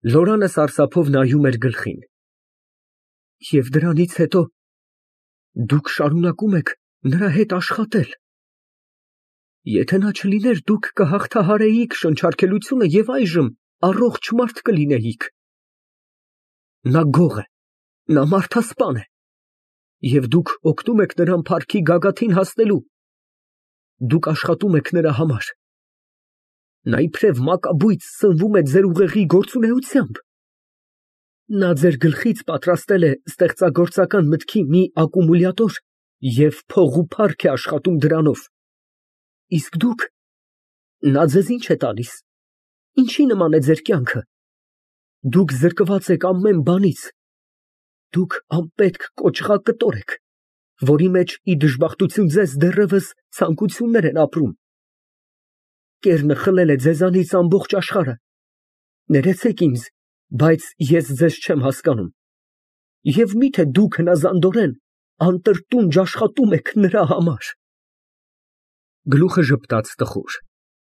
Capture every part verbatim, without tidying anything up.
Լորանը սարսափով նայում էր գլխին։ Եվ դրանից հետո դուք շարունակում եք նրա հետ աշխատել։ Եթե նա չլիներ, դուք կհաղթահարեիք շնչարգելությունը և այժմ առողջ մարդ կլինեիք։ Նա գող է, նա մարդասպան է, և դուք օգնում եք նրան փառքի գագաթին հասնելու։ Դուք աշխատում եք նրա համար։ Նա իբրև մակաբույծ սնվում է ձեր ուղեղի գործունեությամբ։ Նա ձեր գլխից պատրաստել է ստեղծագործական մտքի մի ակումուլյատոր և փող ու փառք է աշխատում դրանով։ Իսկ դուք… նա ձեզ ինչ է տալիս, ինչի նման է ձեր կյանքը։ Դուք զրկված եք ամեն բանից։ Դուք անպետք կոճղակտոր եք, որի մեջ, ի դժբախտություն ձեզ, դեռևս ցանկություններ են ապրում։ Կեռնը խլել է ձեզանից ամբողջ աշխարհը։ Ներեցեք ինձ, բայց ես ձեզ չեմ հասկանում։ Եվ մի՞թե դուք հնազանդորեն, անտրտունջ աշխատում եք նրա համար։ Գլուխը ժպտաց տխուր։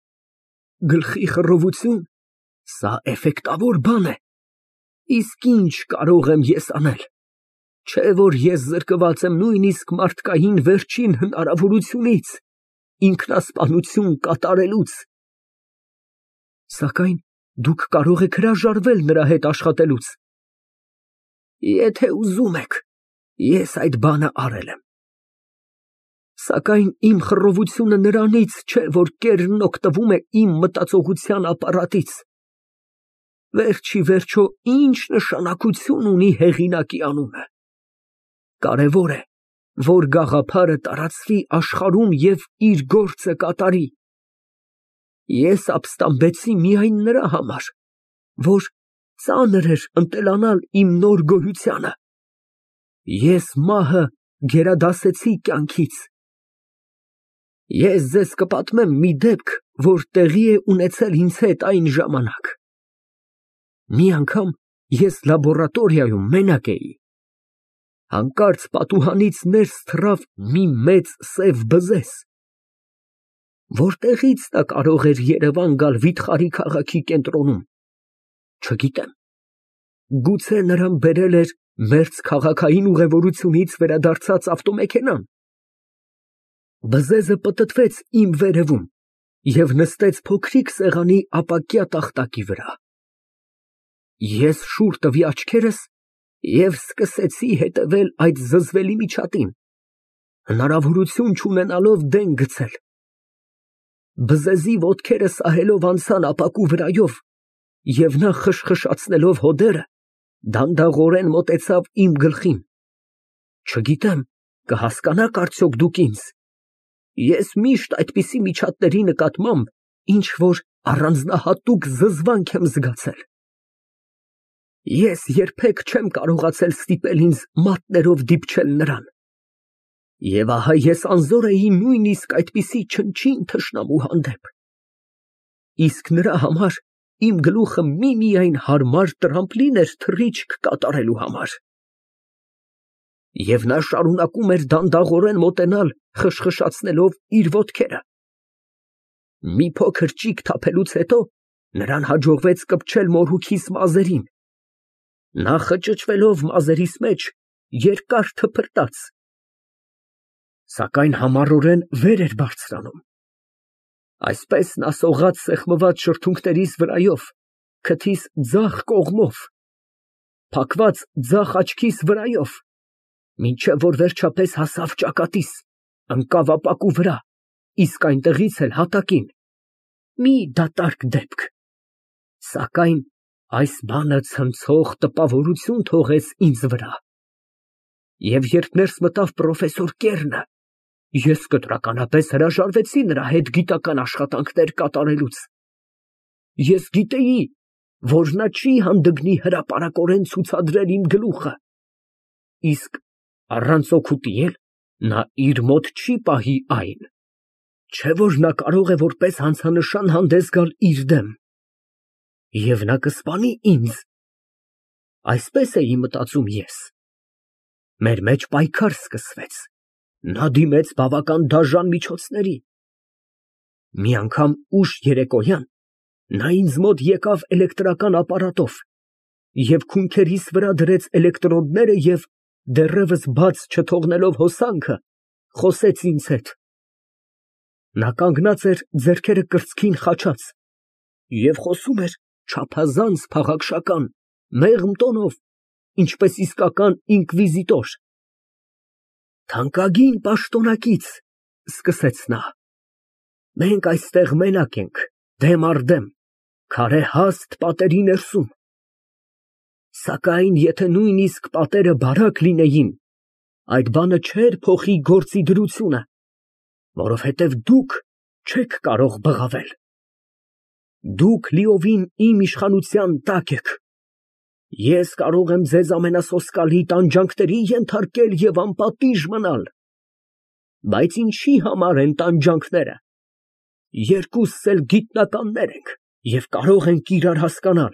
Գլխի խռովություն, սա էֆեկտավոր բան է։ Իսկ ինչ կարող եմ ես անել։ Չէ որ ես զրկված եմ նույնիսկ մարդկային վերջին հնարավորությունից, ինքնասպանություն կատարելուց։ Սակայն դուք կարող եք հրաժարվել նրա հետ աշխատելուց։ Եթե ուզում եք, ես այդ բանը արել եմ։ Սակայն իմ խռովությունը նրանից չէ, որ կեռն օգտվում է իմ մտածողության ապարատից։ Վերջ ի վերջո, ինչ նշանակություն ունի հեղինակի անունը։ Կարևոր է, որ գաղափարը տարածվի աշխարհում և իր գործը կատարի։ Ես ապստամբեցի միայն նրա համար, որ ծանր էր ընտելանալ իմ նոր գոյությանը։ Ես մահը գերադասեցի կյանքից։ Ես ձեզ կպատմեմ մի դեպք, որ տեղի է ունեցել ինձ հետ այն ժամանակ։ Մի անգամ ես լաբորատորիայում մենակ էի։ Հանկարծ պատուհանից ներս թռավ մի մեծ սև բզեզ։ Որտեղից նա կարող էր Երևան գալ վիթխարի քաղաքի կենտրոնում, չգիտեմ։ Գուցե նրան բերել էր մերձքաղաքային ուղևորությունից վերադարձած ավտոմեքենան։ Բզեզը պտտվեց իմ վերևում և նստեց փոքրիկ սեղանի ապակյա տախտակի վրա։ Ես շուռ տվի աչքերս և սկսեցի հետևել այդ զզվելի միջատին, հնարավորություն չունենալով դեն գցել։ Բզեզի ոտքերը սահելով անցան ապակու վրայով, և նա խշխշացնելով հոդերը, դանդաղորեն մոտեցավ իմ գլխին։ Չգիտեմ, կհասկանաք արդյոք դուք ինձ։ Ես միշտ այդպիսի միջատների նկատմամբ ինչ֊որ առանձնահատուկ զզվանք եմ զգացել։ Ես երբեք չեմ կարողացել ստիպել ինձ մատներով դիպչել նրան։ Եվ ահա ես անզոր էի նույնիսկ այդպիսի չնչին թշնամու հանդեպ։ Իսկ նրա համար իմ գլուխը միմիայն հարմար տրամպլին էր թռիչք կատարելու համար։ Եվ նա շարունակում էր դանդաղորեն մոտենալ, խշխշացնելով իր ոտքերը։ Մի փոքր ճիգ թափելուց հետո նրան հաջողվեց կպչել մորուքիս մազերին։ Նա խճճվելով մազերիս մեջ, երկար թփրտաց։ Սակայն համառորեն վեր էր բարձրանում։ Այսպես նա սողաց սեղմված շրթունքներիս վրայով, քթիս ձախ կողմով, փակված ձախ աչքիս վրայով, մինչև որ վերջապես հասավ ճակատիս, ընկավ ապակու վրա, իսկ այնտեղից էլ հատակին։ Մի դատարկ դեպք։ Սակայն այս բանը ցնցող տպավորություն թողեց ինձ վրա։ Եվ երբ ներս մտավ պրոֆեսոր Կեռնը, ես կտրականապես հրաժարվեցի նրա հետ գիտական աշխատանքներ կատարելուց։ Ես գիտեի, որ նա չի հանդգնի հրապարակորեն ցուցադրել իմ գլուխը, իսկ առանց օգուտի էլ նա իր մոտ չի պահի այն, չէ որ նա կարող է որպես հանցանշան հանդես գալ իր դեմ։ Եվ նա կսպանի ինձ։ Այսպես էի մտածում ես։ Մեր մեջ պայքար սկսվեց։ Նա դիմեց բավական դաժան միջոցների։ Մի անգամ ուշ երեկոյան նա ինձ մոտ եկավ էլեկտրական ապարատով և քունքերիս վրա դրեց էլեկտրոդները և, դեռևս բաց չթողնելով հոսանքը, խոսեց ինձ հետ։ Նա կանգնած էր ձեռքերը կրծքին խաչած և խոսում էր չափազանց փաղաքշական, մեղմ տոնով, ինչպես իսկական ինկվիզիտոր։ «Թանկագին պաշտոնակից, ֊ սկսեց նա, ֊ մենք այստեղ մենակ ենք, դեմ առ դեմ, քարե հաստ պատերի ներսում, սակայն եթե նույնիսկ պատերը բարակ լինեին, այդ բանը չէր փոխի գործի դրությունը, որովհետև դուք չեք կարող բղավել։ Դուք լիովին իմ իշխանության տակ եք։ Ես կարող եմ ձեզ ամենասոսկալի տանջանքների ենթարկել և անպատիժ մնալ։ Բայց ինչի համար են տանջանքները։ Երկուսս էլ գիտնականներ ենք և կարող ենք իրար հասկանալ։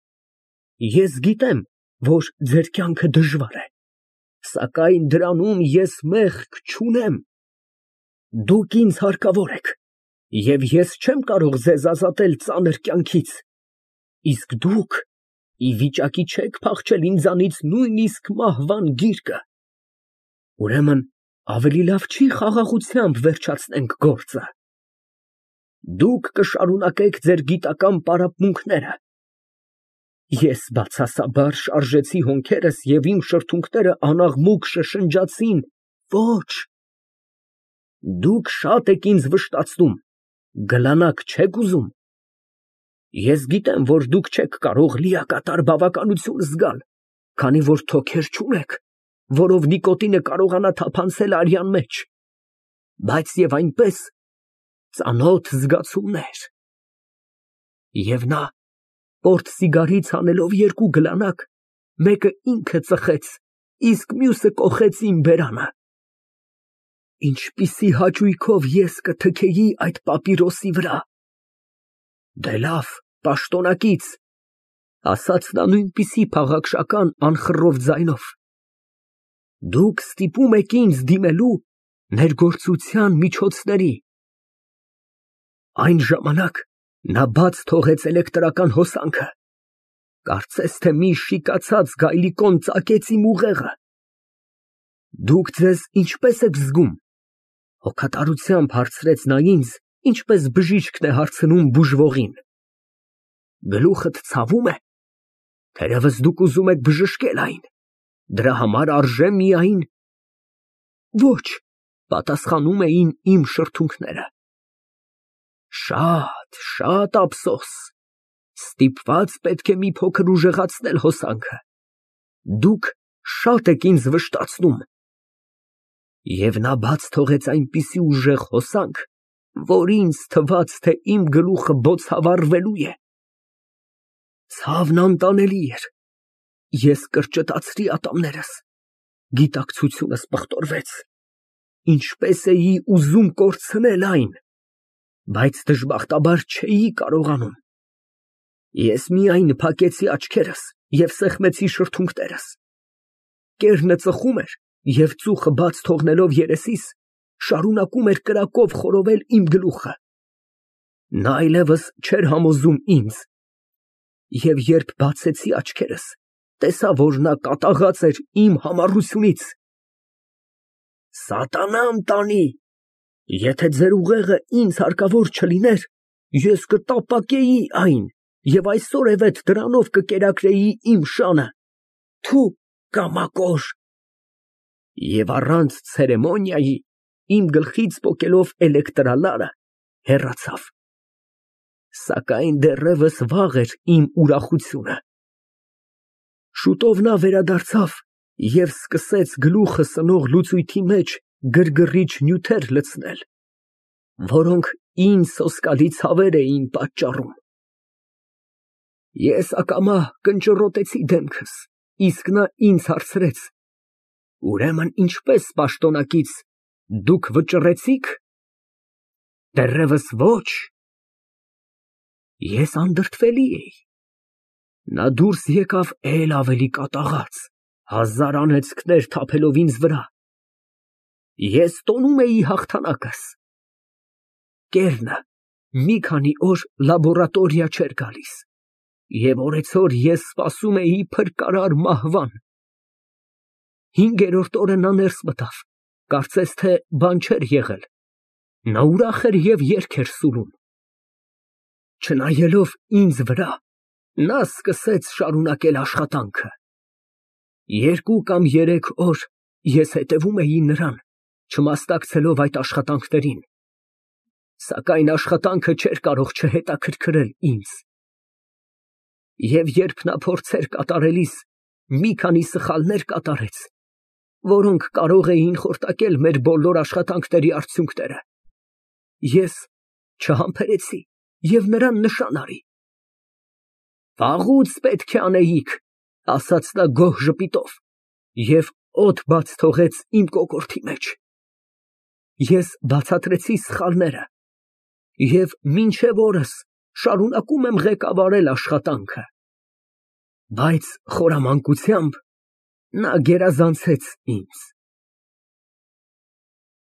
Ես գիտեմ, որ ձեր կյանքը դժվար է, սակայն դրանում ես մեղք չունեմ։ Դուք ինձ հարկավոր եք, և ես չեմ կարող ձեզ ազատել ծանր կյանքից, իսկ դուք ի վիճակի չեք փախչել ինձանից նույնիսկ մահվան գիրկը։ Ուրեմն ավելի լավ չի խաղաղությամբ վերջացնենք գործը։ Դուք կշարունակեք ձեր գիտական պարապմունքները։ Ես բացասաբար շարժեցի հոնքերս և իմ շրթունքները անաղմուկ շշնջացին. ոչ։ Դուք շատ եք ինձ վշտացնում, գլանակ չեք ուզում։ Ես գիտեմ, որ դուք չեք կարող լիակատար բավականություն զգալ, քանի որ թոքեր չունեք, որով նիկոտինը կարողանա թափանցել արյան մեջ, բայց և այնպես ծանոթ զգացումներ։ Եվ նա, պորտսիգարից հանելով երկու գլանակ, մեկը ինքը ծխեց, իսկ մյուսը կոխեց իմ բերանը։ Ինչպիսի հաճույքով ես կթքեի այդ պապիրոսի վրա։ Դե լավ, պաշտոնակից, ֊ ասաց նա նույնպիսի փաղաքշական անխռով ձայնով, ֊ դուք ստիպում եք ինձ դիմելու ներգործության միջոցների։ Այն ժամանակ նա բաց թողեց էլեկտրական հոսանքը, կարծես թե մի շիկացած գայլիկոն ծակեց իմ ուղեղը։ Դուք ձեզ ինչպե՞ս եք զգում, ֊ հոգատարությամբ հարցրեց նա ինձ, ինչպես բժիշկն է հարցնում բուժվողին։ Գլուխդ ցավում է։ Թերևս դուք ուզում եք բժշկել այն, դրա համար արժե միայն… Ոչ, ֊ պատասխանում էին իմ շրթունքները։ Շատ, շատ ափսոս, ստիպված պետք է մի փոքր ուժեղացնել հոսանքը։ Դուք շատ եք ինձ վշտացնում։ Եվ նա բաց թողեց այնպիսի ուժեղ հոսանք, որ ինձ թվաց, թե իմ գլուխը բոցավառվելու է։ Ցավն անտանելի էր։ Ես կրճտացրի ատամներս, գիտակցությունս պղտորվեց, ինչպես էի ուզում կորցնել այն, բայց դժբախտաբար չէի կարողանում։ Ես միայն փակեցի աչքերս և սեղմեցի շրթունքներս։ Կերնը ծխում էր և ծուխը բաց թողնելով երեսիս, շարունակում էր կրակով խորովել իմ գլուխը։ Նա այլևս չէր համոզում ինձ, և երբ բացեցի աչքերս, տեսա, որ նա կատաղած էր իմ համառությունից։ Սատանան տանի, եթե ձեր ուղեղը ինձ հարկավոր չլիներ, ես կտապակեի այն և այսօրևեթ դրանով կկերակրեի իմ շանը։ Թու, կամակոր։ Եվ առանց ցերեմոնիայի, իմ գլխից պոկելով էլեկտրալարը, հեռացավ։ Սակայն դեռևս վաղ էր իմ ուրախությունը։ Շուտով նա վերադարձավ և սկսեց գլուխը սնող լուծույթի մեջ գրգռիչ նյութեր լցնել, որոնք ինձ սոսկալի ցավեր էին պատճառում։ Ես ակամա կնճռոտեցի դեմքս, իսկ նա ինձ հարցրեց. Ուրեմն ինչպես, պաշտոնակից, դուք վճռեցի՞ք։ Դեռևս ոչ։ Ես անդրդվելի էի։ Նա դուրս եկավ էլ ավելի կատաղած, հազար անեծքներ թափելով ինձ վրա։ Ես տոնում էի հաղթանակս։ Կերնը մի քանի օր լաբորատորիա չէր գալիս։ Եվ օրեցօր ես սպասում էի փրկարար մահվան։ Հինգերորդ օրը նա ներս մտավ, կարծես թե բան չէր եղել, նա ուրախ էր և երգ էր սուրում։ Չնայելով ինձ վրա, նա սկսեց շարունակել աշխատանքը։ Երկու կամ երեք օր ես հետևում էի նրան, չմասնակցելով այդ աշխատանքներին, սակայն աշխատանքը չէր կարող չհետաքրքրել ինձ։ Եվ երբ նա փորձեր կատարելիս մի քանի սխալներ կատարեց, որոնք կարող էին խորտակել մեր բոլոր աշխատանքների արդյունքները, ես չհամբերեցի և նրան նշան արի։ «Վաղուց պետք է անեիք», ասաց նա գոհ ժպիտով և օդ բաց թողեց իմ կոկորդի մեջ։ Ես բացատրեցի սխալները և մինչև օրս շարունակում եմ ղեկավարել աշխատանքը։ Բայց խորամանկությամբ նա գերազանցեց ինձ։